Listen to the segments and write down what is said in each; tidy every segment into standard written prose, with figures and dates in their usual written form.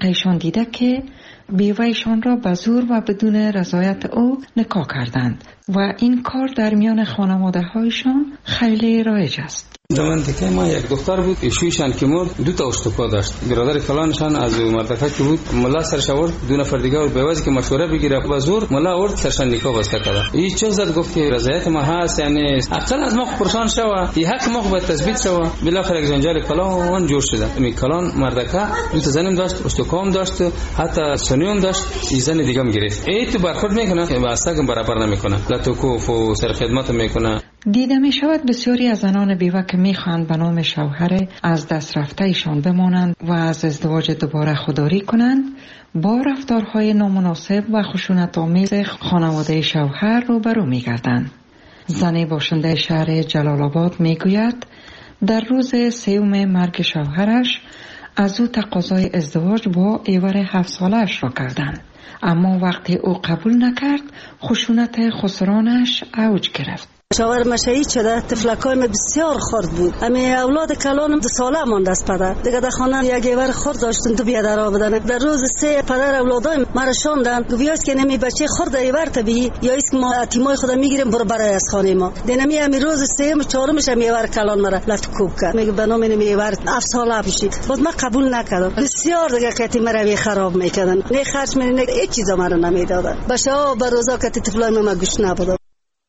ایشان دیده که بیوهشان را به زور و بدون رضایت او نکاح کردند و این کار در میان خانواده هایشان خیلی رایج است. زمانی ما یک دختر بود ایشویشان که مرد 2 اشتباه داشت. برادر کلانشان از مردکه که بود ملا سرش آورد 2 نفر دیگه و بیوازی که مشوره بگیره به زور ملا آورد سرشان نکاح بسته کرد. این چه زد گفت که رضایت ما هست، یعنی اصلا از ما پرسان شوه این حق ما به تثبیت شوه. بالاخره یک جنجال کلان جور شده. می کلان مردکه 2 زن داشت، اشتکام داشت، حتی سنیون داشت، این زن دیگه هم گرفت. ای تو برخورد میکنه با اصلا برابر نمیکنه، لطوکوف و سر خدمت میکنه. دیده می شود بسیاری از زنان بیوه که می خواهند به نام شوهر از دست رفته ایشان بمانند و از ازدواج دوباره خودداری کنند با رفتارهای نامناسب و خشونت آمیز خانواده شوهر روبرو می گردند. زنی باشنده شهر جلال آباد می گوید در روز 3 مرگ شوهرش از او تقاضای ازدواج با ایور 7 سالش را کردند، اما وقتی او قبول نکرد خشونت خسرانش اوج گرفت. شوهر مشهید شده، تفلکای ما بسیار خرد بود. امی اولاد کلانم 2 ساله مانده است پدر. دیگه در خانه یک ایور خرد داشتن تو بیا در بدن. در روز 3 پدر اولادای مرا شوندن. گویاست که نمی بچه خرد ایور طبیعی یا است که ما اتیمای خود میگیریم برو برای از خانه ما. دینمی امی روز 3 و 4 ام ایور کلان مرا لطکوب کرد. میگه به نام نمی ایور 7 ساله بشید. باز ما قبول نکردم. بسیار دیگه کتی مرا خراب میکردن. نه خرج می نه هیچ چیزا مرا نمیدادن. بچه‌ها به روزا کتی طفلای ما گوش نبود.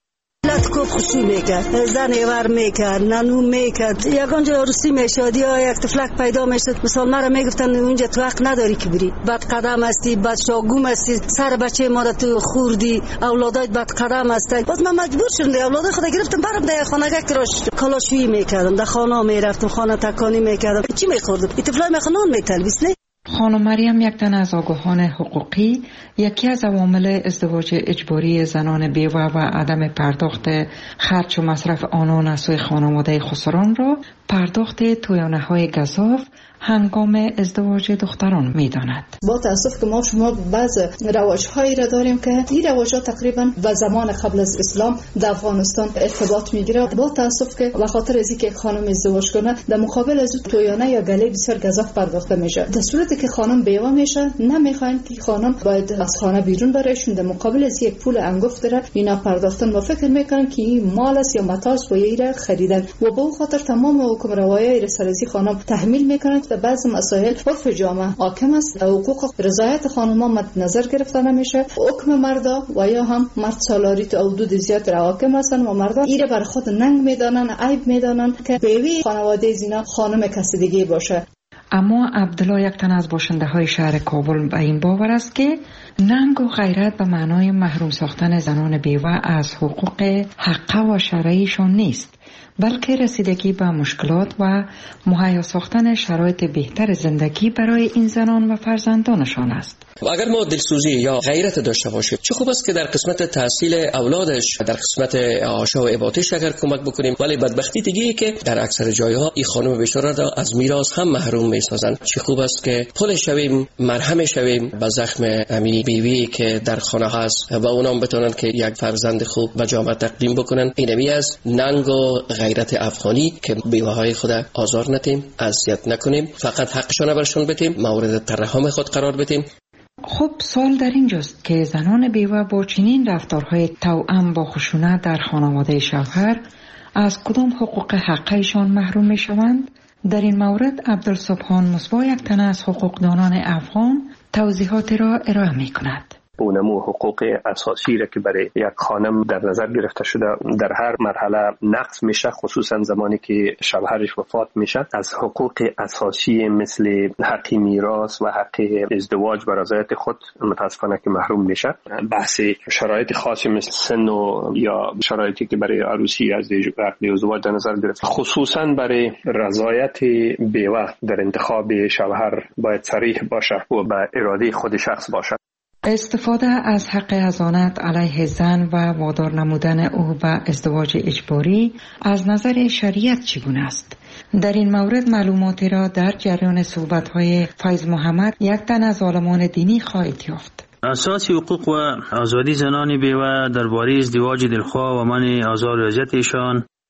لطکوب خوشی میکرد، زن ایور میکرد، نانو میکرد. یکانجا عروسی میشد یا یک تفلک پیدا میشد، مثال مرا میگفتن اونجا تو حق نداری که بری، بد قدم هستی، بد شاگوم هستی، سر بچه ما را تو خوردی، اولادایت بد قدم هستی. باز من مجبور شدم اولادای خود گرفتم برام در خانه‌گاه کراش کلاشویی میکردم، در خانه میرفتم، خانه تکانی میکردم. چی میخوردم؟ این تفلای میخوان میتلبیس نه. خانم مریم یک تن از آگاهان حقوقی یکی از عوامل ازدواج اجباری زنان بیوه و عدم پرداخت خرج و مصرف آنان از سوی خانواده خسران را پرداخت تویانه‌های گزاف هنگام ازدواج دختران می‌داند. با تأسف که ما شما بعض رواج‌هایی را داریم که این رواج‌ها تقریباً و زمان قبل از اسلام در افغانستان ارتباط می‌گیره. با تأسف که به خاطر از اینکه خانم ازدواج کنه در مقابل از تویانه یا گله بسیار گزاف پرداخته میشه. در صورتی که خانم بیوه میشه نمیخواین که خانم باید از خانه بیرون برایشون در مقابل از یک پول انگفت داره اینا پرداختن و فکر میکنن که این مال است یا متاع است و ایره خریدن و به خاطر تمام حکم روایی رسالتی خانم تحمیل میکنن و بعض مسائل عرف جامعه حاکم است. حقوق رضایت خانم‌ها مد نظر گرفته نمیشه. حکم مردا و یا هم مرد سالاری تو حدود زیاد حاکم هستن و مردا ایره بر خود ننگ میدانن، عیب میدانن که بیوی خانواده زینا خانم کسی دیگه باشه. اما عبدالله یک تن از باشنده های شهر کابل به این باور است که ننگ و غیرت به معنای محروم ساختن زنان بیوه از حقوق حقه و شرعیشان نیست، بلکه رسیدگی به مشکلات و مهیا ساختن شرایط بهتر زندگی برای این زنان و فرزندانشان است. و اگر ما دلسوزی یا غیرت داشته باشیم چه خوب است که در قسمت تحصیل اولادش، در قسمت آشا و عبادتش اگر کمک بکنیم. ولی بدبختی دیگه که در اکثر جایها این خانم بیچاره را از میراث هم محروم میسازند. چه خوب است که پل شویم، مرهم شویم به زخم امی بیوی که در خانه هست و اونام بتونن که یک فرزند خوب به جامعه تقدیم بکنن. اینمی از ننگ و غیرت افغانی که بیوه‌های خود آزار ندیم، اذیت نکنیم، فقط حقشون برشون بدیم، مورد ترحم خود قرار بدیم. خب سوال در اینجاست که زنان بیوه با چنین رفتارهای توأم با خشونت در خانواده شوهر از کدام حقوق حقیشان محروم می شوند؟ در این مورد عبدالسبحان مصباح یک تن از حقوقدانان افغان توضیحات را ارائه می کند. اونمو حقوق اساسی را که برای یک خانم در نظر گرفته شده در هر مرحله نقض میشه، خصوصا زمانی که شوهرش وفات میشه. از حقوق اساسی مثل حق میراث و حق ازدواج و رضایت خود متاسفانه که محروم میشه. بحث شرایط خاصی مثل سن و یا شرایطی که برای عروسی از ازدواج در نظر گرفته، خصوصا برای رضایت بیوه در انتخاب شوهر باید صریح باشه و به اراده خود شخص باشه. استفاده از حق حضانت علیه زن و وادار نمودن او به ازدواج اجباری از نظر شریعت چگونه است؟ در این مورد معلوماتی را در جریان صحبت‌های فیض محمد یک تن از عالمان دینی خواهید یافت. اساس حقوق و آزادی زنان بیوه درباره ازدواج دلخواه و منع آزار و اذیت ایشان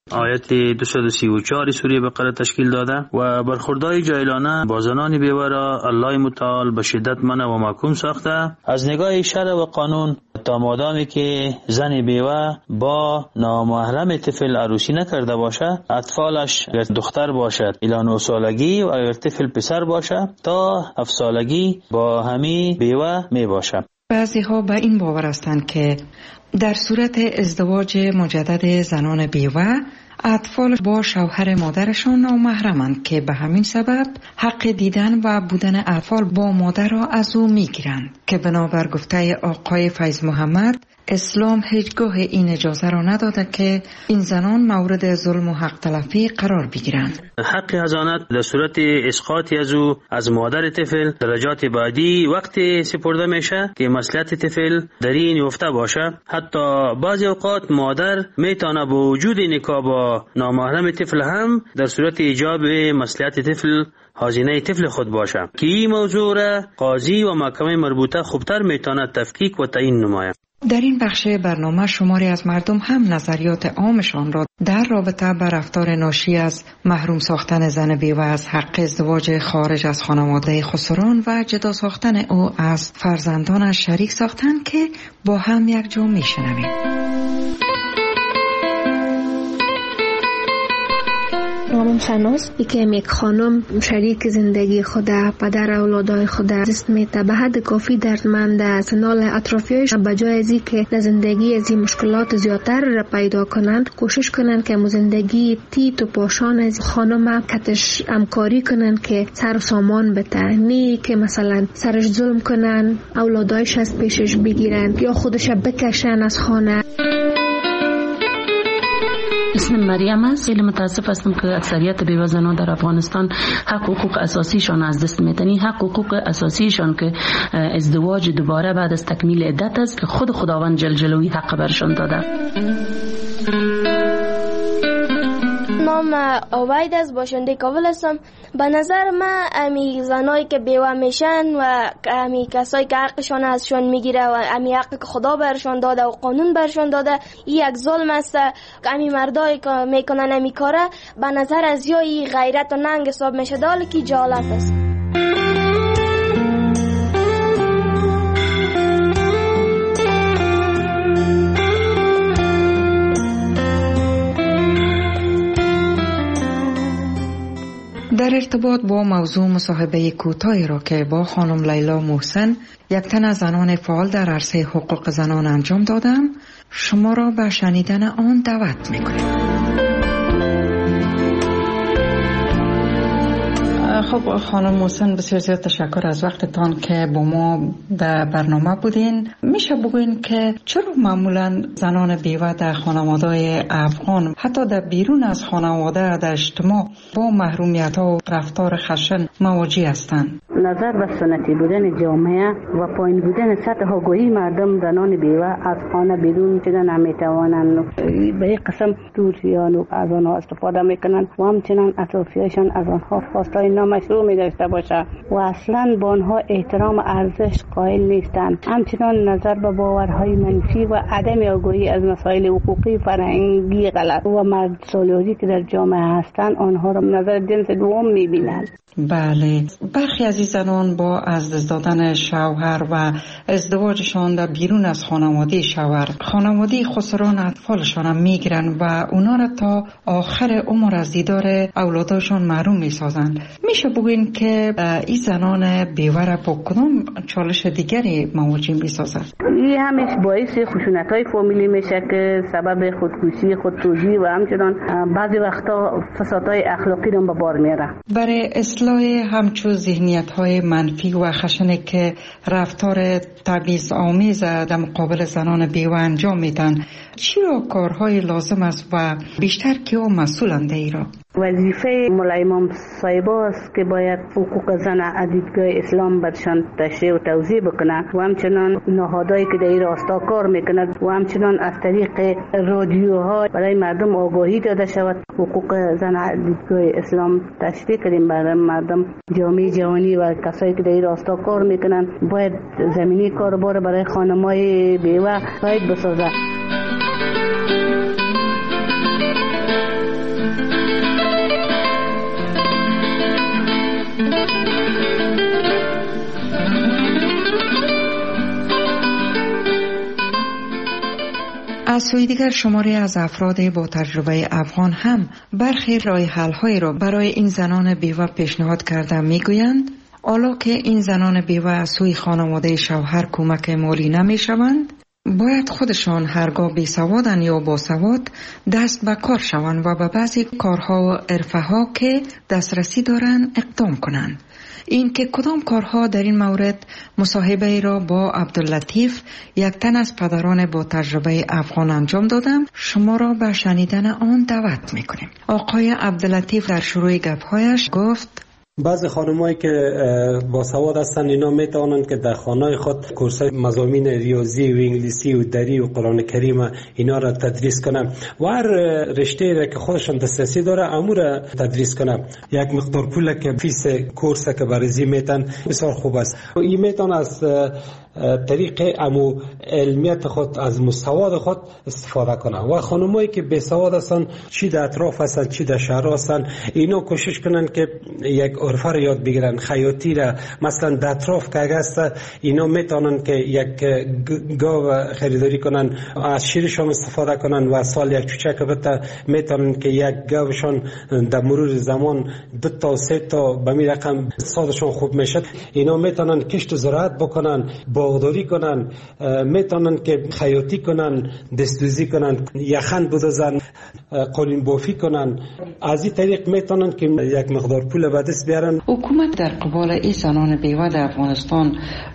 آیت 234 سوره بقره تشکیل داده و برخوردهای جاهلانه با زنان بیوه را الله متعال به شدت منع و محکوم ساخته. از نگاه شرع و قانون تا مادامی که زن بیوه با نامحرم طفل عروسی نکرده باشه، اطفالش اگر دختر باشد الی 9 سالگی و اگر طفل پسر باشه تا 7 سالگی با همی بیوه می باشه. بعضی ها به این باور هستند که در صورت ازدواج مجدد زنان بیوه اطفال با شوهر مادرشان نامحرمند که به همین سبب حق دیدن و بودن اطفال با مادر را از او میگیرند که بنابر گفته آقای فیض محمد اسلام هیچگاه این اجازه را نداده که این زنان مورد ظلم و حق تلفی قرار بگیرند. حق حضانت در صورت اسقاطی از او از مادر طفل درجات بعدی وقتی سپرده میشه که مصلحت طفل در این یافته باشه. حتی بعضی اوقات مادر میتونه با وجود نکاح با نامحرم طفل هم در صورت ایجاب مصلحت طفل هزینه طفل خود باشه که این موضوع را قاضی و محکمه مربوطه خوبتر میتونه تفکیک و تعیین نماید. در این بخش برنامه شماری از مردم هم نظریات عامشان را در رابطه با رفتار ناشی از محروم ساختن زن بیوه از حق ازدواج خارج از خانواده خسران و جدا ساختن او از فرزندانش شریک ساختن که با هم یک جا میشنویم. نامم شناس که یک خانم شریک زندگی خود، پدر اولادای خود دست میته به حد کافی دردمند است. نال اطرافیانش به جای از اینکه در زندگی از این مشکلات زیادتر را پیدا کنند کوشش کنند که زندگی تیت و پاشان از خانم کتش همکاری کنند که سر و سامان بده، نه که مثلا سرش ظلم کنند اولادایش از پیشش بگیرند یا خودش بکشن از خانه. اسم مریم است. خیلی متاسف هستم که اکثریت بیوه زنان در افغانستان حق حقوق اساسیشان از دست میدن. حق حقوق اساسیشان که ازدواج دوباره بعد از تکمیل عدت است که خود خداوند جل جلاله حق برشان داده. نام عبید است، باشنده کابل هستم. به نظر من امی زنایی که بیوه میشن و امی کسایی که حقشان ازشان میگیره و امی حقی که خدا برشان داده و قانون برشان داده این یک ظلم است. امی مردایی که میکنن امی کاره به نظر از یا این غیرت و ننگ حساب میشه، داله که جالت است. در ارتباط با موضوع مصاحبه کوتاهی را که با خانم لیلا محسن یک تن از زنان فعال در عرصه حقوق زنان انجام دادم، شما را به شنیدن آن دعوت می‌کنم. خب خانم محسن، بسیار زیاد تشکر از وقتتان که با ما در برنامه بودین. میشه بگوین که چرا معمولا زنان بیوه در خانواده‌های افغان حتی در بیرون از خانواده در اجتماع با محرومیت ها و رفتار خشن مواجه هستند؟ نظر به سنتی بودن جامعه و پایین بودن سطح آگاهی مردم زنان بیوه از خانه بیرون شدن نمیتوانند. به یک قسم دوریان و از آنها استفاده میکنند و همچنان اطرافیانشان از آنها خواستای نامشروع می‌داشته باشه و اصلاً به آنها احترام و ارزش قائل نیستند. همچنان نظر به باورهای منفی و عدم آگاهی از مسائل حقوقی فرهنگی غلط و مرد سالاری که در جامعه هستند آنها را نظر جنس دوم می‌بینند. بله، برخی از این زنان با از دست دادن شوهر و ازدواجشان در بیرون از خانواده شوهر خانواده خسران اطفالشان هم میگیرن و اونا را تا آخر عمر از دیدار اولادشان محروم میسازند. میشه بگوین که این زنان بیوه را با کدام چالش دیگری مواجه میسازند؟ این همش باعث خشونت‌های فامیلی میشه که سبب خودکشی، خودسوزی و همچنان بعضی وقتا فسادهای اخلاقی را به بار میاره. برای اصلاح همچون ذهنیت‌های منفی و خشنی که رفتار تبعیض‌آمیز در مقابل زنان بیوه انجام میدن، چی را کارهای لازم است و بیشتر کیا مسئولند ایران؟ وظیفه مولا امام صاحبا است که باید حقوق زن از دیدگاه اسلام برشان تشریح و توضیح بکنه و همچنان نهادهایی که در این راستا کار میکند و همچنان از طریق رادیوها برای مردم آگاهی داده شود. حقوق زن از دیدگاه اسلام تشریح کردیم برای مردم. جامعه جهانی و کسایی که در این راستا کار میکنن باید زمینی کاربار برای خانم‌های بیوه باید بسازد. از سوی دیگر شماری از افراد با تجربه افغان هم برخی راه حل‌هایی را برای این زنان بیوه پیشنهاد کرده میگویند حالا که این زنان بیوه از سوی خانواده شوهر کمک مالی نمیشوند، باید خودشان هرگاه بیسوادن یا باسواد دست به کار شوند و به بعضی کارها و حرفه‌ها که دسترسی دارند اقدام کنند. این که کدام کارها در این مورد مصاحبه را با عبداللطیف، یک تن از پدران با تجربه افغان انجام دادم، شما را به شنیدن آن دعوت میکنیم. آقای عبداللطیف در شروع گپ‌هایش گفت بعضی خانمایی که با سواد هستن اینا میتونن که در خانه خود کورسای مضامین ریاضی و انگلیسی و دری و قرآن کریم اینا را تدریس کنن و هر رشته را که خودشان دسترسی داره امور تدریس کنن. یک مقدار پول که فیس کورس که برزی میتن بسیار خوب است. این میتون از طریق امو علمیت خود از مستواد خود استفاده کنن و خانمایی که بی سواد هستن چی در اطراف هستن چی در شهر هستن اینا کوشش کنن که یک عرفه را یاد بگیرن، خیاطی را مثلا در اطراف که هست اینا میتونن که یک گاو خریداری کنن، از شیرشان استفاده کنن و سال یک چوچک بته میتونن که یک گاوشان در مرور زمان 2 تا 3 تا به می رقم سالشان خوب میشد. اینا میتونن کشت و زراعت بکنن، باغداری کنن، میتونن که خیاطی کنن، دستدوزی کنن، یخن بدوزن، قالین بافی کنن. از این طریق میتونن که یک مقدار پول به دست بیارن. حکومت در قبال این زنان بیوه در افغانستان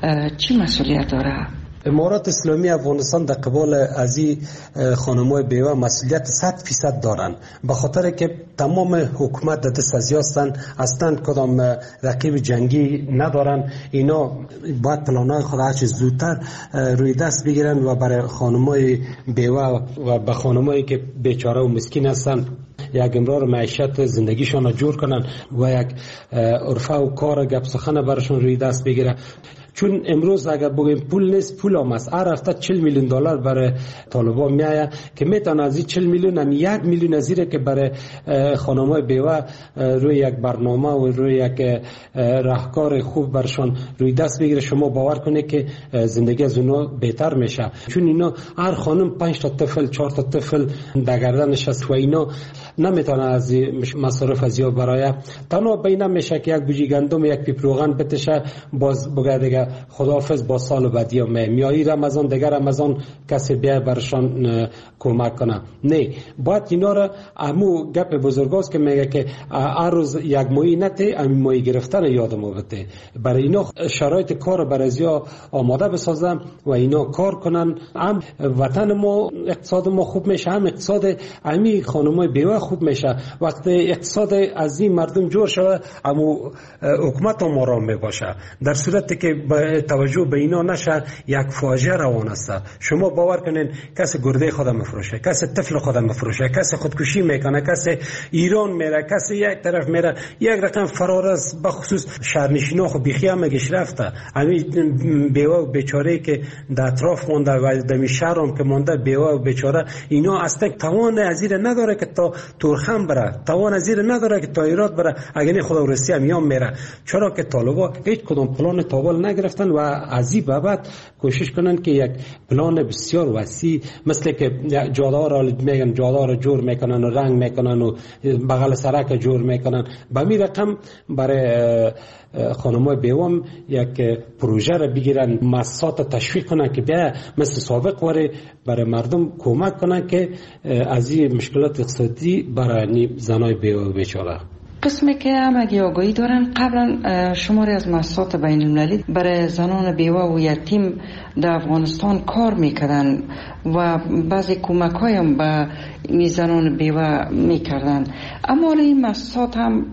چی مسئولیت داره؟ امارات اسلامی افغانستان در قبال از این خانم‌های بیوه مسئولیت 100% دارن، به خاطر که تمام حکومت در دست از هستن، اصلا کدام رقیب جنگی ندارن. اینا باید پلان‌های خود هر چه زودتر روی دست بگیرن و برای خانم‌های بیوه و به خانم‌هایی که بیچاره و مسکین هستن یک امرار معیشت زندگیشان را جور کنن و یک عرفه و کار گپ سخن برشون روی دست بگیره. چون امروز اگر بگیم پول نیست، پول هم است. هر هفته 40 میلیون دلار برای طالبان میآید که میتونه از این 40 میلیون هم 1 میلیون از که برای خانم‌های بیوه روی یک برنامه و روی یک راهکار خوب برشان روی دست بگیره. شما باور کنید که زندگی از اونا بهتر میشه، چون اینا هر خانم 5 تا طفل 4 تا طفل در گردنش است و اینا نمیتونه از مصارف از یا برای تنها بین میشه که یک بوجی گندم یک پیپ روغن بتشه باز بگه دیگه خداحافظ با سال بعدی میایی رمضان دیگه رمضان کسی بیا برشان کمک کنه. نه، باید اینا را امو گپ بزرگاست که میگه که هر روز یک ماهی نته امی ماهی گرفتن یادمو بده. برای اینا شرایط کار برای ازیا آماده بسازم و اینا کار کنن، هم وطن ما اقتصاد ما خوب میشه، هم اقتصاد امی خانمای بیوه خوب میشه. وقتی اقتصاد از این مردم جور شوه امو حکومت هم آرام میباشه. در صورتی که توجه به اینا نشه یک فاجعه روان است. شما باور کنین کسی گرده خود مفروشه، کسی طفل خود مفروشه، کسی خودکشی میکنه، کسی ایران میره، کسی یک طرف میره. یک رقم فرار است، بخصوص شهرنشینا خو بیخی هم گش رفته. همین بیوه و بیچاره که در اطراف مونده و در شهر هم که مونده بیوه و بیچاره، اینا اصلا توان ازیر نداره که تا تورخم بره، توان ازیر نداره که تا ایراد بره. اگر خدا ورسی هم میره، چرا که طالبا هیچ کدوم پلان تابل نگرفتن و از این بابت کوشش کنن که یک پلان بسیار وسیع مثل که جاده را میگن جاده را جور میکنن و رنگ میکنن و بغل سرک جور میکنن. به می رقم برای خانمای بیوام یک پروژه را بگیرن، مؤسسات تشویق کنن که بیا مثل سابق وره برای مردم کمک کنن که از این مشکلات اقتصادی برای زنای بیوه و بیچاره. قسمی که همگی آگاهی دارن، قبلا شماری از مؤسسات بین المللی برای زنان بیوه و یتیم در افغانستان کار میکردن و بعضی کمک هایم به این زنان بیوه میکردن، اما این مؤسسات هم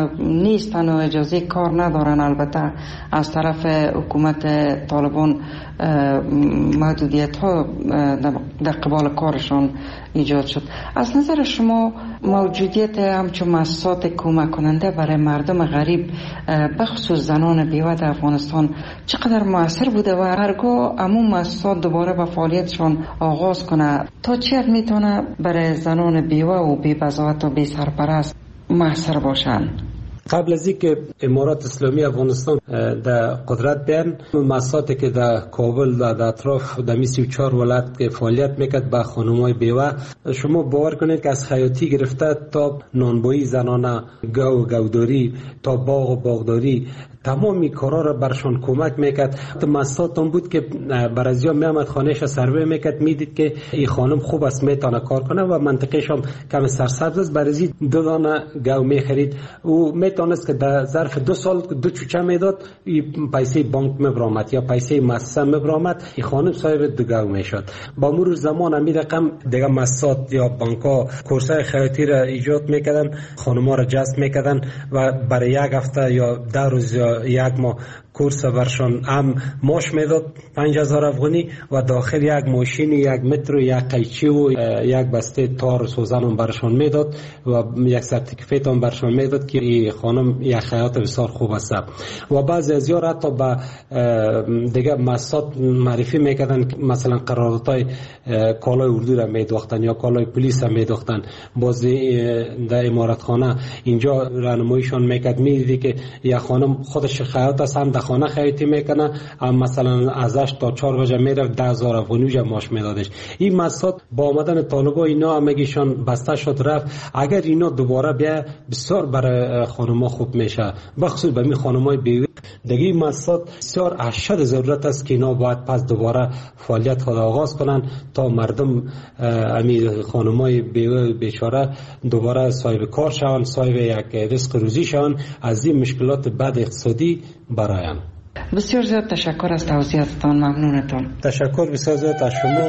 نیستن و اجازه کار ندارن. البته از طرف حکومت طالبان محدودیت ها در قبال کارشان ایجاد شد. از نظر شما موجودیت همچون مؤسسات کمک کننده برای مردم غریب بخصوص زنان بیوه در افغانستان چقدر مؤثر بوده و هرگاه همون مؤسسات دوباره به فعالیتشان آغاز کنه تا چه حد میتونه برای زنان بیوه و بی بضاعت و بی سرپرست مؤثر باشن؟ قبل از اینکه امارات اسلامی افغانستان در قدرت بیان، مؤسساتی که در کابل در اطراف در 34 ولایت که فعالیت میکرد با خانم‌های بیوه، شما باور کنید که از خیاطی گرفته تا نانبایی زنانه، گوداری تا باغ و باغداری، تمامی کارا را برشان کمک میکرد. مؤسسات هم بود که برازیا میامد خانهش سروی میکرد، میدید که این خانم خوب است میتونه کار کنه و منطقهش هم کم سرسبز است، برازی 2 دانه گو میخرید و میتونست که در ظرف 2 سال 2 چوچه میداد، پیسه بانک میبرامد یا پیسه مؤسسه میبرامد، این خانم صاحب 2 گو میشد. با مرور زمان همین رقم دیگه مؤسسات یا بانک‌ها کورسای خیاطی را ایجاد میکردن، خانم‌ها را جذب میکردن و برای 1 هفته یا 10 روز یا 1 ماه کورس برشان هم ماش میداد 5000 افغانی و داخل 1 ماشین 1 متر و 1 قیچی و 1 بسته تار سوزن هم برشان میداد و 1 سرتیفیکت هم برشان میداد که این خانم یک خیاط بسیار خوب است. و بعضی از یار حتی با دیگه مؤسسات معرفی میکردن، مثلا قراردادهای کالای اردو را میدوختن یا کالای پلیس را میدوختن. باز در امارت خانه اینجا راهنماییشان میکرد، میدیدی که یک خانم خودش خیاط است، هم خانه خیاطی میکنه، هم مثلا ازش تا 4 بجه میره 10000 افغانی ماش میدادش. این مؤسسات با آمدن طالبا اینا همگیشان بسته شد رفت. اگر اینا دوباره بیا بسیار برای خانم‌ها خوب میشه، بخصوص به می خانم‌های بیوه. دیگه مؤسسات بسیار اشد ضرورت است که اینا باید پس دوباره فعالیت خود آغاز کنن تا مردم امی خانم‌های بیوه بیچاره دوباره صاحب کار شوند، صاحب یک رزق روزی شوند، از این مشکلات بد اقتصادی براین. بسیار زیاد تشکر از توضیحاتتان، ممنونتان. تشکر بسیار زیاد از شما.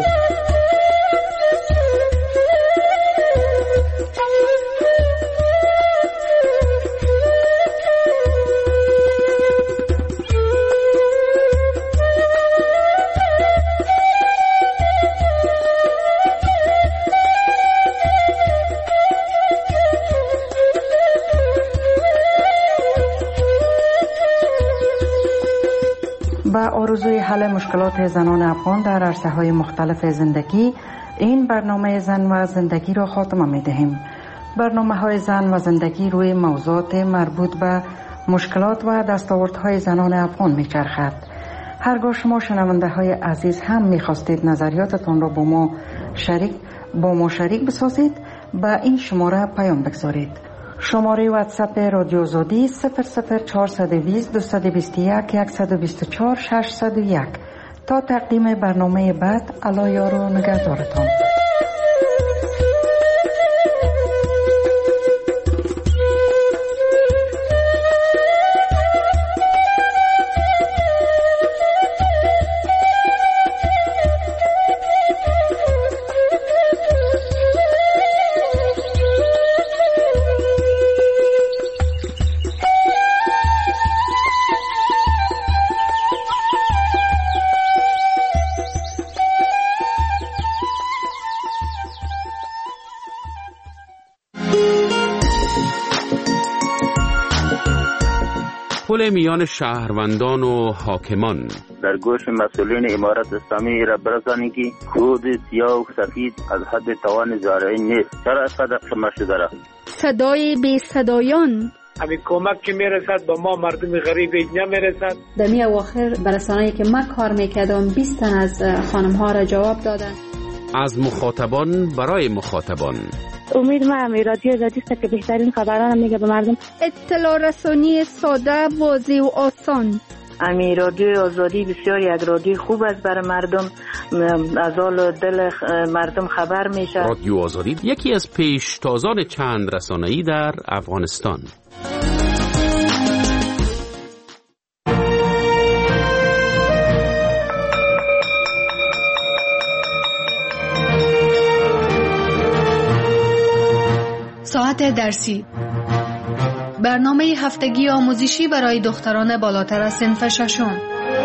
با آرزوی حل مشکلات زنان افغان در عرصه‌های مختلف زندگی، این برنامه زن و زندگی را خاتمه می‌دهیم. برنامه‌های زن و زندگی روی موضوعات مربوط به مشکلات و دستاوردهای زنان افغان می‌چرخد. هرگاه شما شنونده‌های عزیز هم می‌خواستید نظریاتتان را با ما شریک بسازید، به این شماره پیام بگذارید. شماره واتساپ رادیو آزادی 00420 221 124 601. تا تقدیم برنامه بعد، الله یار و نگهدارتان. پل میان شهروندان و حاکمان. در گوش مسئولین امارت اسلامی را برسانید که خود سیاه و سفید از حد توان زارعی نیست. چرا صدق شما شده را؟ صدای بی صدایان. همین کمک که میرسد با ما مردم غریب اینجا میرسد. در می اواخر برسانه‌ای که من کار میکردم 20 تن از خانم ها را جواب دادن. از مخاطبان برای مخاطبان. امید من رادیو آزادی است که بهترین خبران میگه به مردم. اطلاع رسانی ساده، واضح و آسان. امی رادیو آزادی بسیار یک رادیو خوب است برای مردم، از حال دل مردم خبر میشه. رادیو آزادی یکی از پیشتازان چند رسانه‌ای در افغانستان. ساعت درسی، برنامه هفتگی آموزشی برای دختران بالاتر از صنف ششم.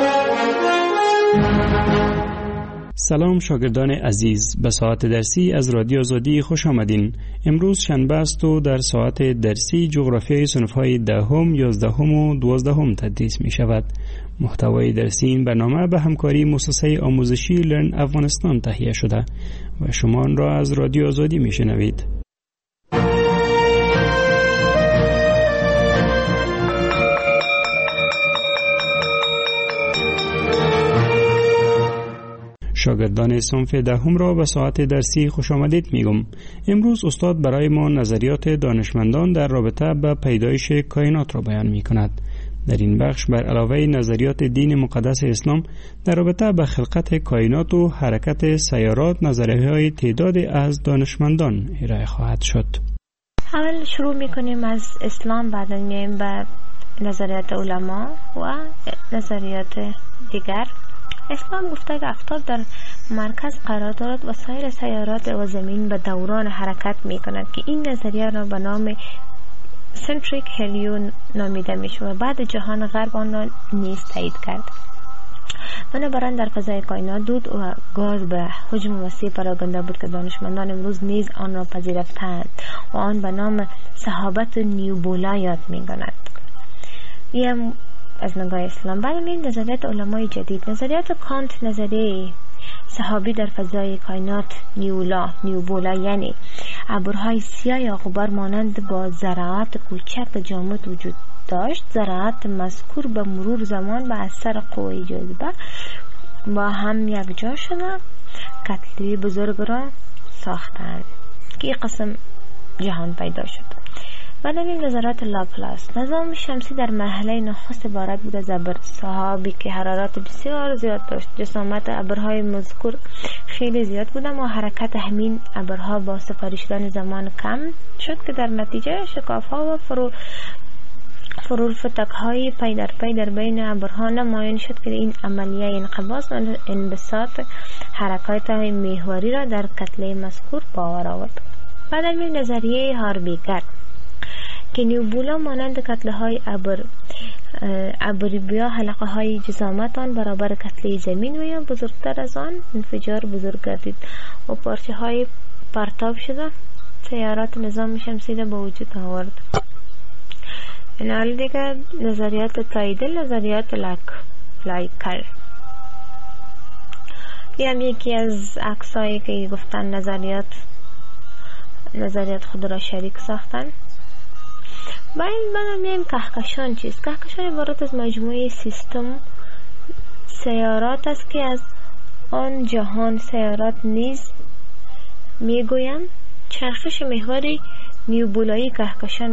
سلام شاگردان عزیز، به ساعت درسی از رادیو آزادی خوش آمدین. امروز شنبه است و در ساعت درسی جغرافیای صنف‌های 10ام، 11ام و 12ام تدریس می شود. محتوای درسی این برنامه به همکاری مؤسسه آموزشی لرن افغانستان تهیه شده و شما آن را از رادیو آزادی می شنوید. شاگردان صنف دهم را به ساعت درسی خوش آمدید میگم. امروز استاد برای ما نظریات دانشمندان در رابطه با پیدایش کائنات را بیان می کند. در این بخش بر علاوه نظریات دین مقدس اسلام در رابطه با خلقت کائنات و حرکت سیارات نظریه‌های تعداد از دانشمندان ارائه خواهد شد. اول شروع میکنیم از اسلام، بعد میایم به نظریات علما و نظریات دیگر. اسلام گفته که آفتاب در مرکز قرار دارد و سایر سیارات و زمین به دوران حرکت میکنند که این نظریه را به نام سنتریک هلیون نامیده میشه و بعد جهان غرب آن را نیز تایید کرد. بنابراین در فضای کائنات دود و گاز به حجم وسیع پراگنده بود که دانشمندان امروز نیز آن را پذیرفتند و آن به نام سحابت نیوبولا یاد می‌کنند. این از نگاه اسلام. بعد این نظریات علمای جدید، نظریات کانت، نظریه سحابی در فضای کائنات نیوبولا یعنی ابرهای سیاه یا غبار مانند با ذرات کوچک جامد وجود داشت. ذرات مذکور به مرور زمان به اثر قوه جاذبه با هم یکجا شدند، کتله بزرگ را ساختند که این قسم جهان پیدا شد. بعد این نظرات لاپلاس، نظام شمسی در مرحله نخست عبارت بود از ابر سحابی که حرارت بسیار زیاد داشت. جسامت ابرهای مذکور خیلی زیاد بود و حرکت همین ابرها با سپری شدن زمان کم شد که در نتیجه شکاف‌ها و فرورفتک های پی در پی در بین ابرها نمایان شد که این عملیه انقباض و انبساط حرکات محوری را در کتله مذکور باور آورد. بعد از نظریه هاربیگر که نیوبولا مانند کتله های ابریبیا حلقه های جسامت آن برابر کتله زمین و یا بزرگتر از آن انفجار بزرگ گردید و پارچه های پرتاب شده سیارات نظام شمسی را به وجود آورد. این حال دیگر نظریات تاییدل، نظریات لایکل. یه هم یکی از عکسایی که گفتن نظریات خود را شریک ساختن. بعد میگیم کهکشان چیست؟ کهکشان عبارت از مجموعه سیستم سیارات است که از آن جهان سیارات نیز میگویم. چرخش محوری نیوبولایی کهکشان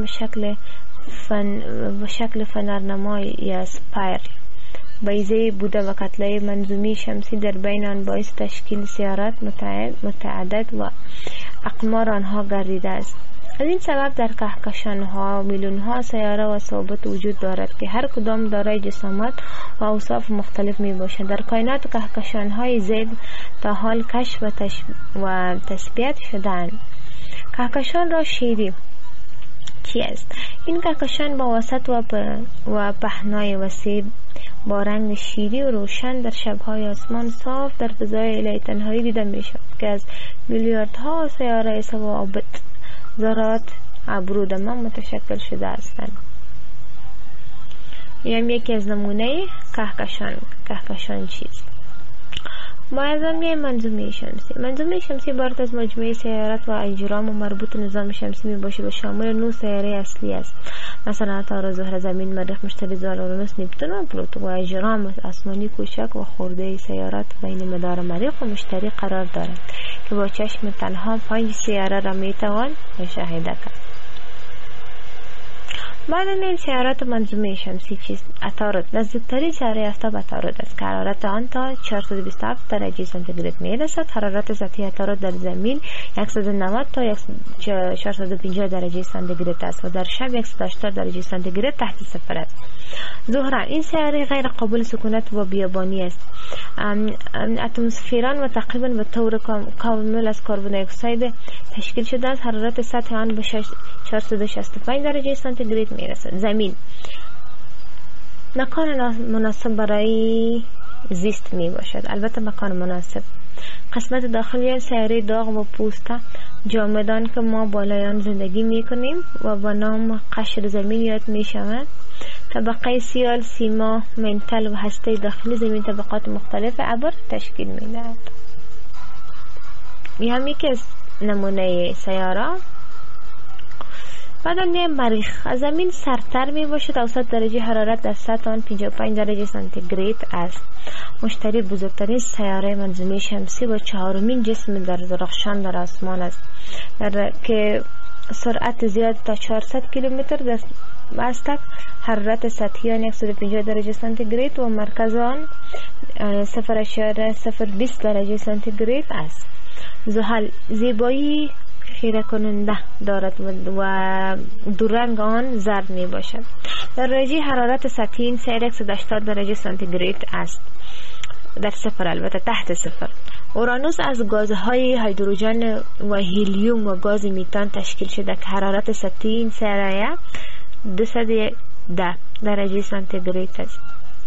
به شکل فنرنمای یا سپایرل بیضه بوده و کتله منظومی شمسی در بین آن باعث تشکیل سیارات متعدد و اقمار آنها گردیده است. از این سبب در کهکشان ها میلیون ها سیاره و ثابت وجود دارد که هر کدام دارای جسامت و اوصاف مختلف می باشد. در کائنات کهکشان های زیاد تا حال کشف و تثبیت شدند. کهکشان را شیری چی است؟ این کهکشان با وسط و پهنای وسیع با رنگ شیری و روشن در شبهای آسمان صاف در فضای الهی تنهایی دیده می شود که از میلیاردها سیاره ثوابت ذرات ابرودمان متشکل شده هستند. یعنی یکی از نمونه کهکشان چیست؟ معظمی منظومه شمسی. منظومه شمسی عبارت از مجموعه سیارات و اجرام و مربوط نظام شمسی می باشه و شامل 9 سیاره اصلی است، مثلا عطارد، زهره، زمین، مریخ، مشتری، زحل، اورانوس، نپتون و پلوتو. و اجرام آسمانی کوچک و خرده سیارات بین مدار مریخ و مشتری قرار دارند که با چشم تنها 5 سیاره را می توان مشاهده کرد. بعد این سیارات منظومه شمسی چیست؟ عطارد نزدیکترین سیاره آفتاب عطارد است که حرارت آن تا 427 درجه سانتیگراد می رسد. حرارت سطحی عطارد در زمین 190 تا 450 درجه سانتیگراد است و در شب 180 درجه سانتیگراد تحت صفر است. زهره این سیاره غیر قابل سکونت و بیابانی است. اتمسفران و تقریبا به طور کامل از کربن دی اکساید تشکیل شده است. حرارت سطح آن به 465 درجه سانتیگراد می رسد. زمین مکان مناسب برای زیست می باشد. البته مکان مناسب. قسمت داخلی سیاره داغ و پوسته جامدان که ما بالای آن زندگی می کنیم و با نام قشر زمین یاد می شود. طبقه سیال، سیما، منتل و هسته داخلی زمین طبقات مختلف ابر تشکیل می دهد. این هم یکی از نمونه سیاره. بعد میایم مریخ. از زمین سردتر می باشد، اوسط درجه حرارت در سطح آن 55 درجه سانتیگراد است. مشتری بزرگترین سیاره منظومه شمسی و چهارمین جسم در درخشان در آسمان است که سرعت زیاد تا 400 کیلومتر است. حرارت سطحی آن 150 درجه سانتیگراد و مرکز آن 0.020 درجه سانتیگراد است. زحل زیبایی خیره کننده دارد و دو رنگ آن زرد می باشد. درجه حرارت سطحی این سیاره 180 درجه سانتیگراد است، در صفر، البته تحت صفر. اورانوس از گازهای هیدروژن و هلیوم و گاز میتان تشکیل شده که حرارت سطحی این سیاره 210 درجه سانتیگراد است.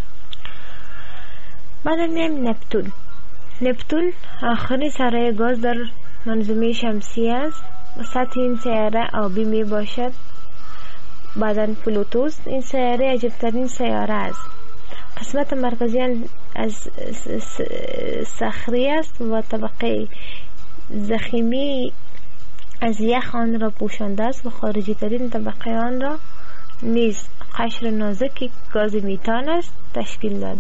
بعد میایم نپتون آخرین سیاره گاز در منظومه شمسی است. سطح این سیاره آبی می باشد. بعدن پلوتوس، این سیاره عجیب‌ترین سیاره است. قسمت مرکزی از صخره است و طبقه ضخیمی از یخ آن را پوشانده است و خارجی ترین طبقه آن را نیز قشر نازکی گاز میتان است تشکیل داده.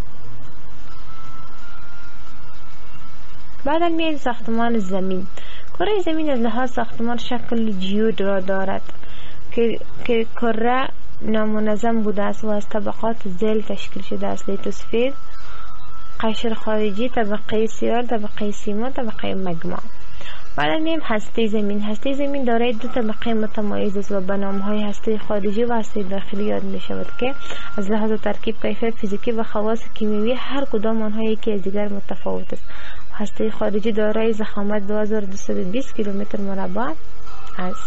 بعد میایم ساختمان زمین. کره زمین از لحاظ ساختمان شکل جیود را دارد که کره نامنظم بوده است و از طبقات ذیل تشکیل شده است: لیتوسفیر، قشر خارجی، طبقه سیار، طبقه سیما، طبقه مگما. بعد میایم هسته زمین. هسته زمین دارای دو طبقه متمایز است و به نام‌های هسته خارجی و هسته داخلی یاد می شود که از لحاظ ترکیب، کیفیت فیزیکی و خواص کیمیایی هر کدام آنها یکی از دیگر متفاوت است. هسته خارجی دارای ضخامت 2220 کیلومتر مربع است.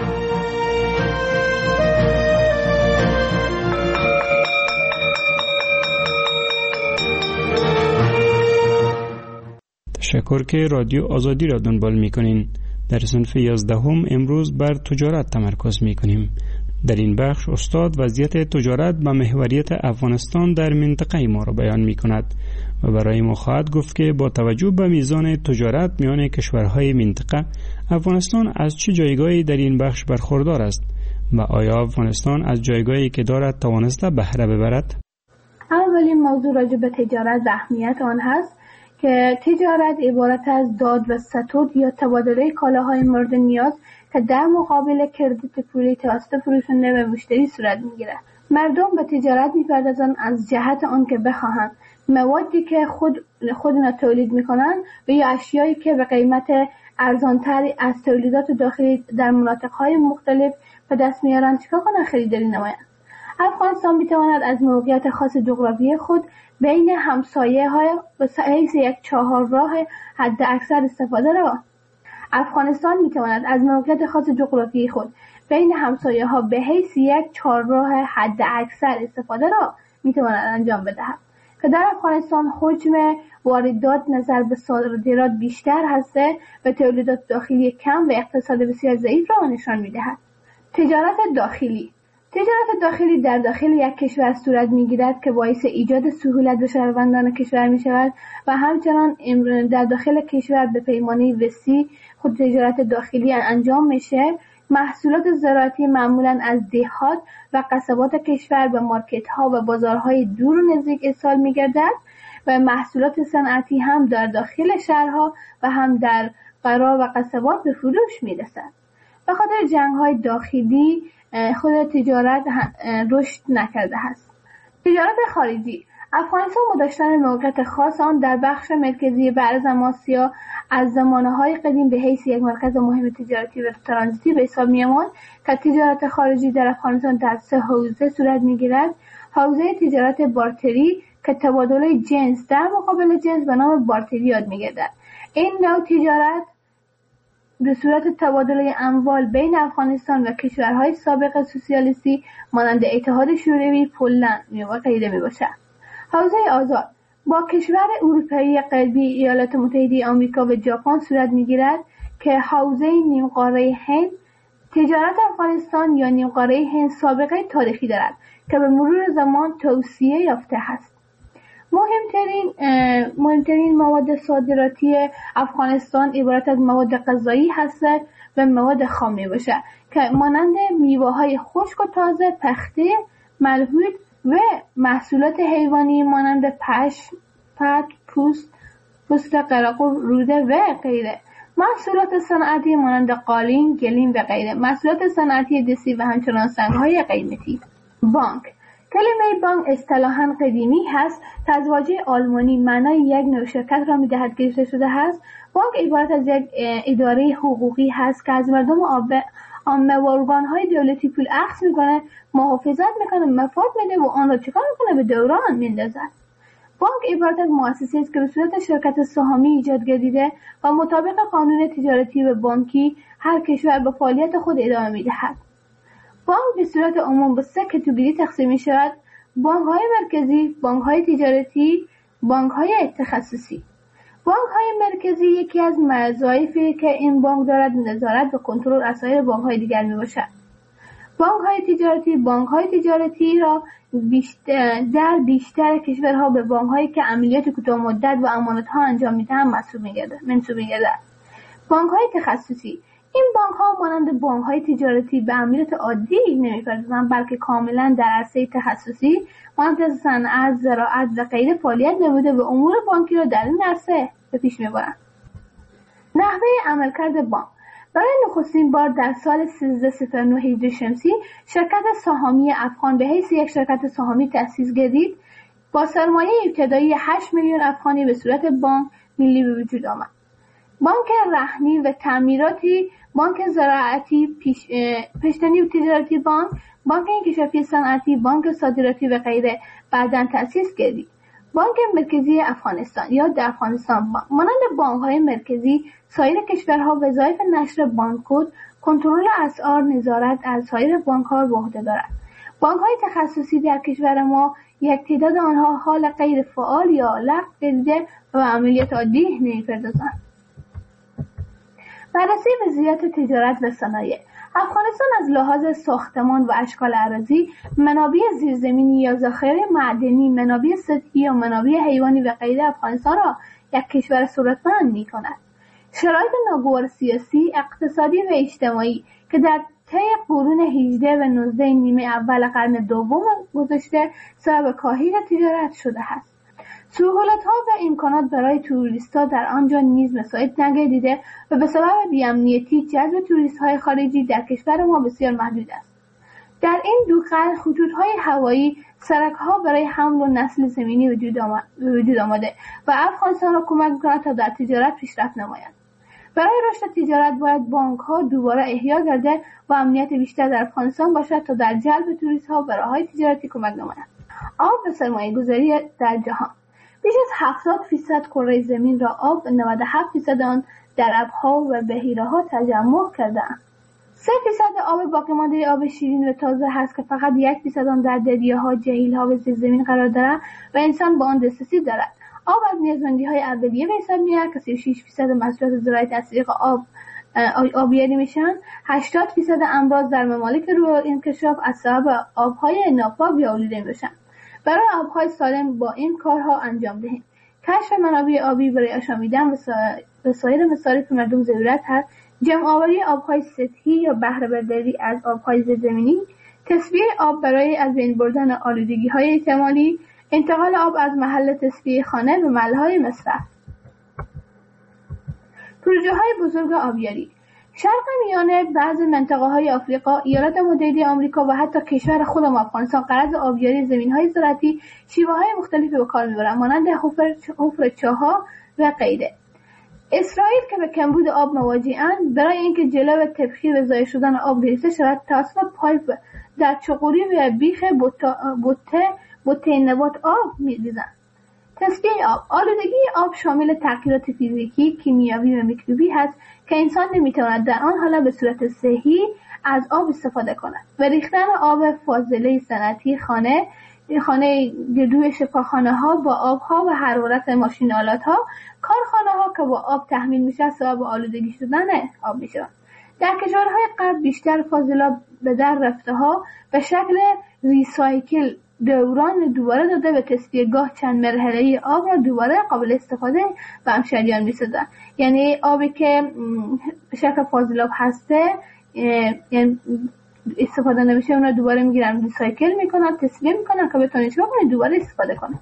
تشکر که رادیو آزادی را دنبال می‌کنین. در صنف 11 امروز بر تجارت تمرکز می‌کنیم. در این بخش استاد وضعیت تجارت و محوریت افغانستان در منطقه ما را بیان می‌کند و برای ما خواهد گفت که با توجه به میزان تجارت میان کشورهای منطقه، افغانستان از چه جایگاهی در این بخش برخوردار است و آیا افغانستان از جایگاهی که دارد توانسته بهره ببرد؟ اولین موضوع راجع به تجارت و اهمیت آن هست که تجارت عبارت از داد و ستود یا تبادله کالاهای مورد نیاز که در مقابل کردیت پولی توسط فروشنده و مشتری صورت میگیرد. مردم به تجارت میپردازند از جهت آن که بخواهند موادی که خودنا تولید میکنند و یا اشیایی که به قیمت ارزانتری از تولیدات داخلی در مناطقهای مختلف به دست میارند چکار کنند؟ خریداری نمایند. افغانستان میتواند از موقعیت خاص جغرافیایی خود بین همسایه های به حیث یک چهارراه حد اکثر استفاده را افغانستان میتواند از موقعیت خاص جغرافیایی خود بین همسایه ها به حیث یک چهارراه حد اکثر استفاده را میتواند انجام بدهد که در افغانستان حجم واردات نظر به صادرات بیشتر هسته و تولیدات داخلی کم و اقتصاد بسیار ضعیف را نشان میدهد. تجارت داخلی در داخل یک کشور صورت میگیرد که باعث ایجاد سهولت به شهروندان کشور می شود و همچنان در داخل کشور به پیمانه وسیع خود تجارت داخلی انجام میشه. محصولات زراعتی معمولا از دهات و قصبات کشور به مارکت ها و بازارهای دور و نزدیک ارسال میگردد و محصولات صنعتی هم در داخل شهرها و هم در قرا و قصبات به فروش میرسد. به خاطر جنگ های داخلی خود تجارت رشد نکرده است. تجارت خارجی افغانستان با داشتن موقعیت خاص آن در بخش مرکزی برزم آسیا از زمانه‌های قدیم به حیث یک مرکز مهم تجارتی و ترانزیتی به حساب می‌آمد که تجارت خارجی در افغانستان در 3 حوزه صورت می‌گیرد. حوزه تجارت بارتری که تبادل جنس در مقابل جنس به نام بارتری یاد می‌گردد. این نوع تجارت به صورت تبادل اموال بین افغانستان و کشورهای سابق سوسیالیستی مانند اتحاد شوروی، پولند و غیره میباشد. حوزه آزاد با کشور اروپایی غربی، ایالات متحده آمریکا و ژاپن صورت میگیرد که حوزه نیمقاره هند. تجارت افغانستان یا نیمقاره هند سابقه تاریخی دارد که به مرور زمان توسعه یافته است. مهمترین مواد صادراتی افغانستان عبارت از مواد غذایی هستند و مواد خام میباشد که مانند میوه‌های خشک و تازه، پخته، ملحود و محصولات حیوانی مانند پشم، پت، پوست قراقو، روده و غیره. محصولات صنعتی مانند قالین، گلیم و غیره. محصولات صنعتی دستی و همچنان سنگ‌های قیمتی. بانک. کلمه بانک اصطلاحاً قدیمی هست که از واژه آلمانی معنای یک نوع شرکت را می‌دهد که گرفته شده است. بانک عبارت از یک اداره حقوقی هست که از مردم عامه و ارگان‌های دولتی پول اخذ می‌کنه، محافظت می‌کنه، مفاد میده و آن را چکار می‌کنه؟ به دوران میندازد. بانک عبارت از مؤسسه است که به صورت شرکت سهامی ایجاد گردیده و مطابق قانون تجارتی و بانکی هر کشور به فعالیت خود ادامه می‌دهد. بانک به صورت عموم به 3 کاتگوری تقسیم می‌شود: بانک‌های مرکزی، بانک‌های تجارتی، بانک‌های تخصصی. بانک‌های مرکزی یکی از وظایفی که این بانک دارد نظارت و کنترل از سایر بانک‌های دیگر میباشد. بانک‌های تجارتی را در بیشتر کشورها به بانک‌هایی که عملیات کوتاه مدت و امانت‌ها انجام می‌دهند منسوب می‌گردد. بانک‌های تخصصی این بانک‌ها مانند بانک‌های تجارتی به عملیات عادی نمی‌پردازند، بلکه کاملاً در عرصه تخصصی مانند صنعت، زراعت و غیره فعالیت نموده و امور بانکی را در این عرصه به پیش می‌برند. نحوه عملکرد بانک: برای نخستین بار در سال 1309 هجری شمسی شرکت سهامی افغان به حیث یک شرکت سهامی تأسیس گردید. با سرمایه ابتدایی 8 میلیون افغانی به صورت بانک ملی به وجود آمد. بانک رهنی و تعمیراتی، بانک زراعتی، پیشتنی و تجارتی بانک انکشافی صنعتی، بانک صادراتی و غیره بعداً تأسیس گردید. بانک مرکزی افغانستان یا در افغانستان بانک مانند بانک‌های مرکزی سایر کشورها وظایف نشر بانکود، کنترل اسعار، نظارت از سایر بانک‌ها به عهده دارد. بانک‌های تخصصی در کشور ما یک تعداد آنها حال غیر فعال یا لغو گردیده و عملیات عادی نمی‌پردازند. بررسی وضعیت تجارت و صنایع: افغانستان از لحاظ ساختمان و اشکال اراضی، منابع زیرزمینی یا ذخایر معدنی، منابع سطحی و منابع حیوانی و غیره افغانستان را یک کشور ثروتمند می‌کند. شرایط ناگوار سیاسی، اقتصادی و اجتماعی که در طی قرون 18 و 19 نیمه اول قرن دوم گذشته سبب کاهش تجارت شده است. سهولت‌ها و امکانات برای توریست‌ها در آنجا نیز مساعد نگردیده و به سبب بی‌امنیتی جذب توریست‌های خارجی در کشور ما بسیار محدود است. در این دو قرن خطوط‌های هوایی، سرک‌ها برای حمل و نقل زمینی وجود آمده و افغانستان را کمک می‌کند تا در تجارت پیشرفت نماید. برای رشد تجارت باید بانک‌ها دوباره احیا گردد و امنیت بیشتر در افغانستان باشد تا در جلب توریست‌ها و راه‌های تجارتی کمک نماید. آب و سرمایه‌گذاری در جهان: بیش از 70% کره زمین را آب، 97% آن در ابرها و بحیره‌ها تجمع کرده‌اند. 3% آب باقی مانده آب شیرین و تازه هست که فقط 1% آن در دریاها، جهیل‌ها و زیرزمین قرار دارد و انسان با آن دسترسی دارد. آب از نیازمندی‌های اولیه به حساب می‌آید که 36% محصولات زراعی از طریق آبیاری میشن. 80% امراض در ممالک روی انکشاف از سبب آب‌های ناپاک یا آلوده میشن. برای آب‌های سالم با این کارها انجام دهیم. کشف منابع آبی برای آشامیدن و سایر مصارف مردم ضرورت هست. جمع‌آوری آب‌های سطحی یا بهره برداری از آب‌های زیرزمینی، تصفیه آب برای از بین بردن آلودگی‌های احتمالی، انتقال آب از محل تصفیه خانه به محل‌های مصرف. پروژه‌های بزرگ آبیاری: شرق میانه، بعضی منطقه‌های آفریقا، ایالات متحده آمریکا و حتی کشور خودم افغانستان غرض آبیاری زمین‌های زراعتی شیوه‌های مختلفی به کار می‌برند مانند حفر چاه‌ها و غیره. اسرائیل که به کمبود آب مواجه‌اند، برای اینکه جلو تبخیر و ضایع شدن آب گرفته شود توسط پایپ در چغوری و بیخ بوته نبات آب می‌ریزند. تصفیه آب: آلودگی آب شامل تغییرات فیزیکی، کیمیایی و میکروبی هست که انسان نمیتواند در آن حالت به صورت صحیح از آب استفاده کند و ریختن آب فاضله صنعتی خانه گردوی شفاخانه‌ها با آب‌ها و حرارت ماشین آلات‌ها، کارخانه‌ها که با آب تحمیل میشه سبب آلودگی شدن آب میشوند. در کشورهای غرب بیشتر فاضلاب به در رفته‌ها به شکل ریسایکل دوران دوباره داده و تصفیه‌گاه چند مرحله‌ای آب را دوباره قابل استفاده به همشهریان می‌سازن. یعنی آبی که به شکل فاضلاب هسته یعنی استفاده نمیشه اون رو دوباره میگیرن ریسایکل میکنن، تصفیه میکنن که بتونن چیکار کنن دوباره استفاده کنن.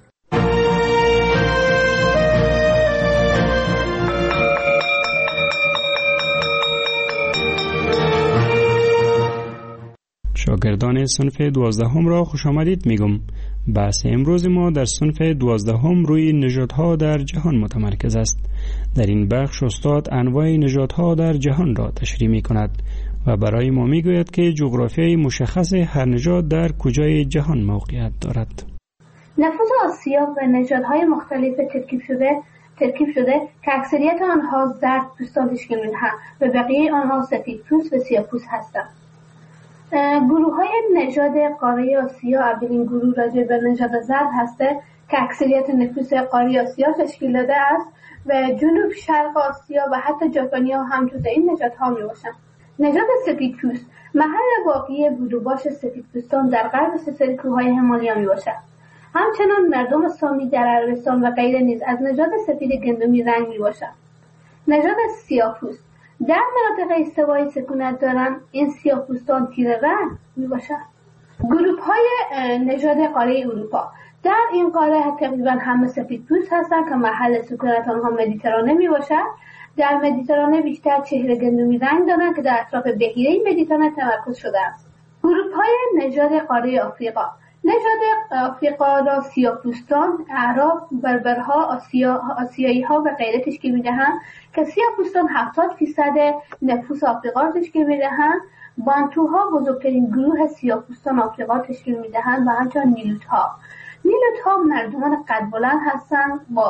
شاگردان صنف 12 را خوش آمدید میگم. بحث امروز ما در صنف 12 روی نژادها در جهان متمرکز است. در این بخش استاد انواع نژادها در جهان را تشریح می کند و برای ما می گوید که جغرافیای مشخص هر نژاد در کجای جهان موقعیت دارد. نفوذ آسیا و نژادهای مختلف ترکیب شده که اکثریت آنها زرد پوستان تشکیل می‌دهند و بقیه آنها سفید پوست و سیاه پوست هستند. گروه‌های نژاد قاره آسیا اولین گروه راجع به نژاد زرد هسته که اکثریت نفوس قاره آسیا تشکیل داده است و جنوب شرق آسیا و حتی ژاپنیا هم جزء این نژادها میباشند. نژاد سفیدپوست محل واقعی بود و باش سفیدپوستان در غرب سلسله کوههای همالیا میباشد. همچنان مردم سامی در عربستان و غیره نیز از نژاد سفید گندمی رنگ میباشند. نژاد سیاه‌پوست در مناطق استوایی سکونت دارند. این سیاه‌پوستان تیره رنگ میباشند. گروه‌های نژاد قاره اروپا در این قاره تقریبا همه سفیدپوست هستند که محل سکونت آنها مدیترانه میباشد. در مدیترانه بیشتر چهره گندمی رنگ دارند که در اطراف بحیره مدیترانه تمرکز شده است. گروه‌های نژاد قاره آفریقا نژاد آفریقا را سیاه‌پوستان، اعراب، بربرها، آسیایی‌ها و غیره تشکیل می‌دهند که سیاه‌پوستان 70% نفوس آفریقا را تشکیل می‌دهند. بانتوها بزرگترین گروه سیاه‌پوستان آفریقا تشکیل می‌دهند و همچنین نیلوت‌ها مردمان قد بلند هستند با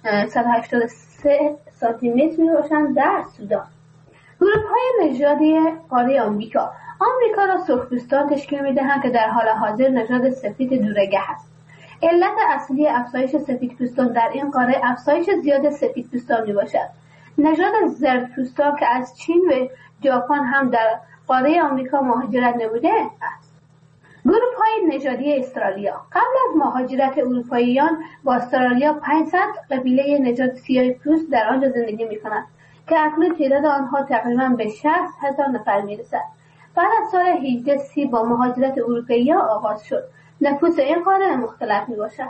183 سانتیمتر میباشند در سودان. گروه‌های نژادی قاره آمریکا را سرخپوستان تشکیل میدهند که در حال حاضر نژاد سفید دورگه است. علت اصلی افزایش سفیدپوستان در این قاره افزایش زیاد سفیدپوستان میباشد. نژاد زردپوستان که از چین و ژاپن هم در قاره آمریکا مهاجرت نموده است. گروه‌های نژادی استرالیا قبل از مهاجرت اروپاییان با استرالیا 500 قبیله نژاد سیاه‌پوست در آنجا زندگی می‌کنند که اکنون تعداد آنها تقریباً به 60,000 نفر می‌رسد. بعد از سال 1830 با مهاجرت اروپایی‌ها آغاز شد. نفوس این قاره مختلف میباشد.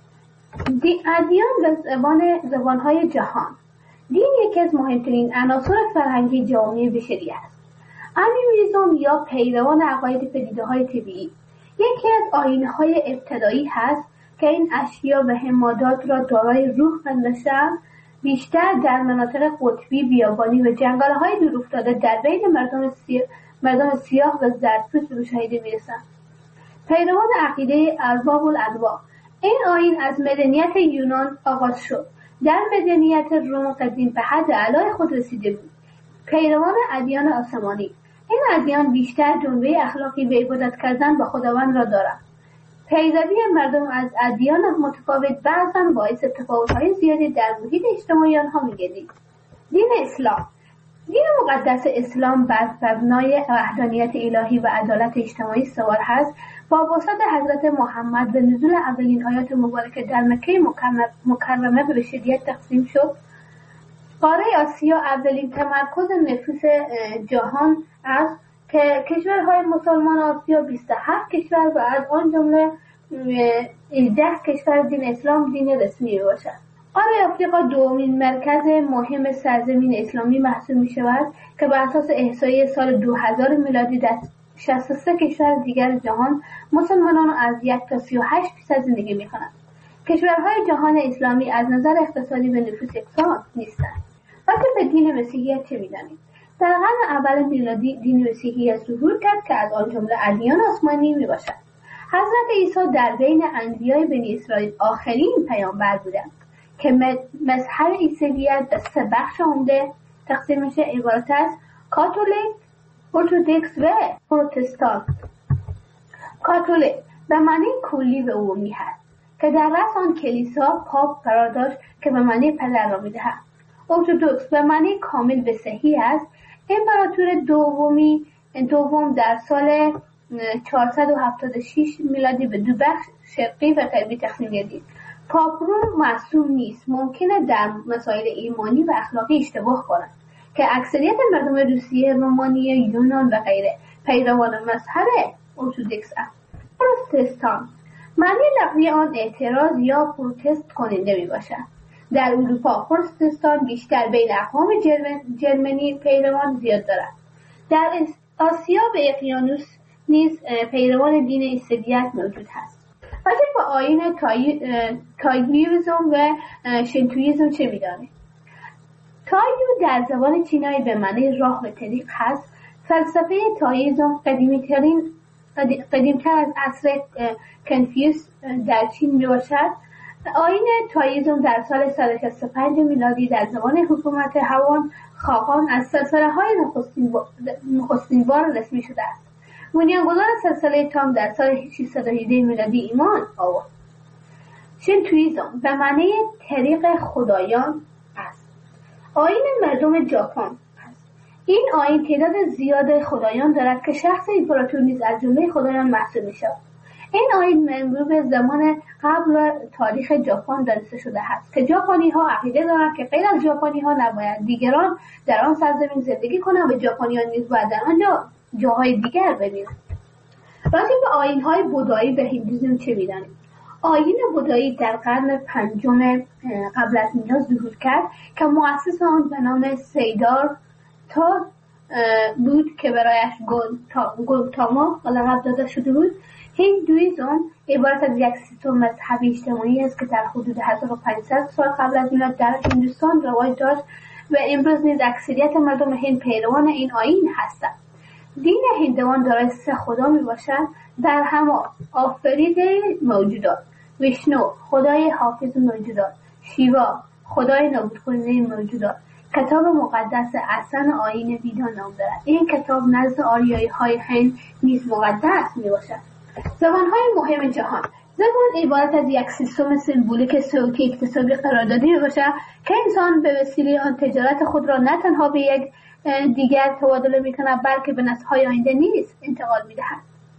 ادیان و زبان‌های جهان. دین یکی از مهمترین عناصر فرهنگی جامعه بشری است. انیمیسم یا پیروان عقاید پدیده‌های طبیعی یکی از آیین‌های ابتدایی هست که این اشیا و حمادات را دارای روح پنداشته‌اند. بیشتر در مناطق قطبی، بیابانی و جنگل‌های دورافتاده در بین مردم سیاه و زردپوست به مشاهده می‌رسند. پیروان عقیده ارباب الانواع این آیین از مدنیت یونان آغاز شد. در مدنیت روم قدیم به حد اعلای خود رسیده بود. پیروان ادیان آسمانی این ادیان بیشتر جنبه اخلاقی به عبادت کردن به خداوند را دارند. پیروی مردم از ادیان متفاوت بعضاً باعث تفاوت‌های زیادی در محیط اجتماعی آنها می‌گردید. دین اسلام دین مقدس اسلام بر مبنای وحدانیت الهی و عدالت اجتماعی سوار هست. با واسطه حضرت محمد و نزول اولین آیات مبارکه در مکه مکرمه به بشریت تقسیم شد. قاره آسیا اولین تمرکز نفوس جهان است که کشورهای مسلمان آسیا 27 کشور و از آن جمله 10 کشور دین اسلام دین رسمی باشد. قاره آفریقا دومین مرکز مهم سرزمین اسلامی محسوب می شود که بر اساس احصایی سال 2000 میلادی در 63 کشور دیگر جهان مسلمانان از 1 تا 38% زندگی می کنند. کشورهای جهان اسلامی از نظر اقتصادی و نفوس یکسان نیستند. وقتی به دین مسیحیت چه می‌دانیم؟ در قرن اول میلادی دین مسیحیت ظهور کرد که از آن جمله ادیان آسمانی میباشد. حضرت عیسی در بین انبیای بنی اسرائیل آخرین پیامبر بودند که مذهب عیسویت به 3 بخش عمده تقسیم میشه، عبارت از کاتولیک، ارتدوکس و پروتستان. کاتولیک به معنی کلی و عمومی هست که در رأس آن کلیسا پاپ قرار داشت که به معنی پدر را میدهد. ارتدوکس به معنی کامل به صحیح است. امپراتور دوم در سال 476 میلادی به دو بخش شرقی و غربی تقسیم گردید. پاپ روم معصوم نیست، ممکنه در مسائل ایمانی و اخلاقی اشتباه کنند که اکثریت مردم روسیه، رومانی، یونان و غیره پیروان مذهب ارتدوکس است. پروتستان معنی لفظی آن اعتراض یا پروتست کننده می باشد. در اروپا پروتستان بیشتر بین اقوام جرمنی پیروان زیاد دارد. در آسیا و اقیانوس نیز پیروان دین عیسویت موجود هست. راجع به آیین تایویزم و شینتویزم چه می‌دانید؟ تایو در زبان چینایی به معنی راه و طریق هست. فلسفه تایویزم قدیمتر از عصر کنفیوس در چین میباشد. آیین تایویزم در سال 165 میلادی در زمان حکومت هوان خاقان از سلسله های نخستینوار رسمی شده است. بنیانگذار سلسله تام در سال 617 میلادی ایمان آورد. شینتویزم به معنی طریق خدایان است. آیین مردم ژاپن است. این آیین تعداد زیاد خدایان دارد که شخص امپراتور نیز از جمله خدایان محسوب می‌شود. این آیین منبوع به زمان قبل تاریخ ژاپن دانسته شده است که ژاپنی‌ها عقیده دارند که غیر از ژاپنی‌ها نباید دیگران در آن سرزمین زندگی کنند و ژاپنیان نیز باید در آنجا جاهای دیگر ببینند. راجع به آیین‌های بودایی و هندویسم چه می‌دانید؟ آیین بودایی در قرن پنجم قبل از میلاد ظهور کرد که مؤسس آن به نام سیدار تا بود که برایش گوتاما لقب داده شده بود. هندویسم عبارت از یک سیستم مذهبی اجتماعی است که در حدود 1500 سال قبل از میلاد در هندوستان رواج داشت و امروز نیز اکثریت مردم هند پیروان این آیین هستند. دین هندوان دارای 3 خدا می باشد، در همان آفریده موجودات، ویشنو خدای حافظ موجودات، شیوا خدای نابود کننده موجودات. کتاب مقدس اصلا آیین ویدا نام دارد. این کتاب نزد آریایی های هند نیز مقدس می باشد. زبان‌های مهم جهان. زبان عبارت از یک سیستم سمبولیک صوتی اکتسابی قرار داده می باشد که انسان به وسیله آن تجارت خود را نه تنها به یک دیگر تبادله می کند بلکه به نسل‌های آینده نیز انتقال می دهد.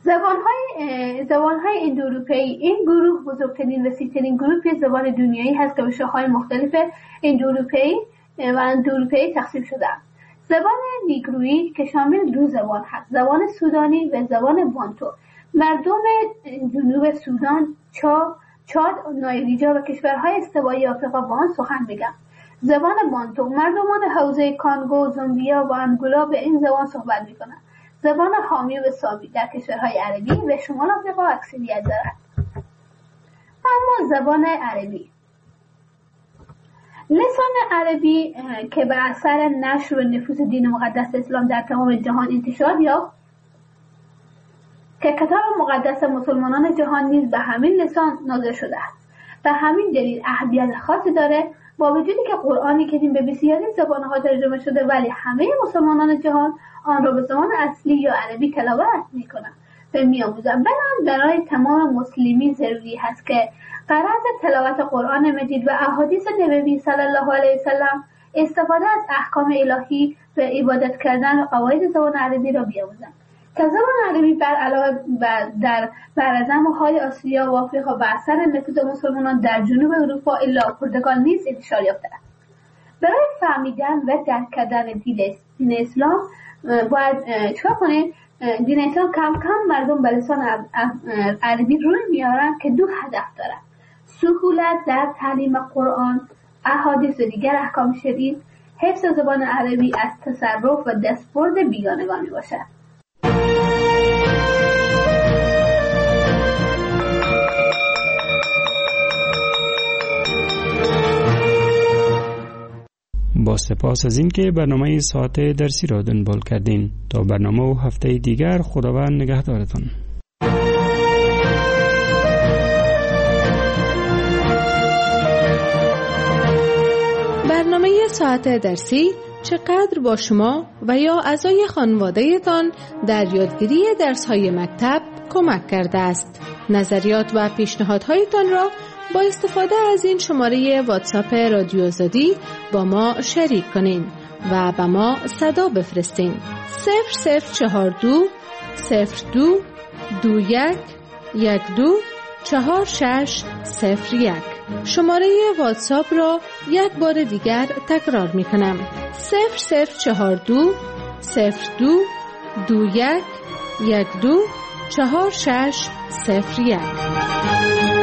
زبان‌های اندواروپئی. این گروه بزرگترین و وسیع‌ترین گروه زبان دنیایی هست که به شاخه‌های مختلف اندواروپئی و اندواروپئی تقسیم شده است. زبان نیگرویی که شامل 2 زبان هست، زبان سودانی و زبان بانتو. مردم جنوب سودان، چاد، نایجر و کشورهای استوایی آفریقا با آن سخن می‌گویند. زبان بانتو. مردمان حوزه کانگو، زامبیا و انگولا به این زبان صحبت می‌کنند. زبان حامی و سامی در کشورهای عربی و شمال آفریقا اکثریت دارد. اما زبان عربی. لسان عربی که به اثر نشر و نفوذ دین مقدس اسلام در تمام جهان انتشار یافت، که کتاب مقدس مسلمانان جهان نیز به همین لسان نازل شده است. به همین دلیل اهمیت خاصی داره، با وجودی که قرآن کریم به بسیاری زبان‌ها ترجمه شده ولی همه مسلمانان جهان آن را به زبان اصلی یا عربی تلاوت می‌کنند و می‌آموزند. برای تمام مسلمین ضروری است که غرض تلاوت قرآن مجید و احادیث نبوی صلی الله علیه وسلم استفاده از احکام الهی و عبادت کردن و قواعد زبان عربی را بیاموزند. که زبان عربی بر علاوه در برزم‌های آسیا و آفریقا به اثر نفوذ مسلمانان در جنوب اروپا الا پرتغال نیز انتشار یافته است. برای فهمیدن و درک کردن دین اسلام باید چیکار کنید؟ دین اسلام کم کم مردم به لسان عربی روی میارن که 2 هدف دارد: سهولت در تعلیم قرآن، احادیث و دیگر احکام شرعی. حفظ زبان عربی از تصرف و دستبرد بیگانگان میباشد. با سپاس از اینکه برنامه ساعت درسی را دنبال کردین. تا برنامه و هفته دیگر خداوند نگهدارتان. برنامه ساعت درسی چقدر با شما و یا اعضای خانواده‌تان در یادگیری درس‌های مکتب کمک کرده است. نظریات و پیشنهادهایتان را با استفاده از این شماره واتساپ رادیو آزادی با ما شریک کنین و با ما صدا بفرستین. 0042 02 21124601. شماره واتساپ را یک بار دیگر تکرار می کنم: 0042 02 21 12 4601.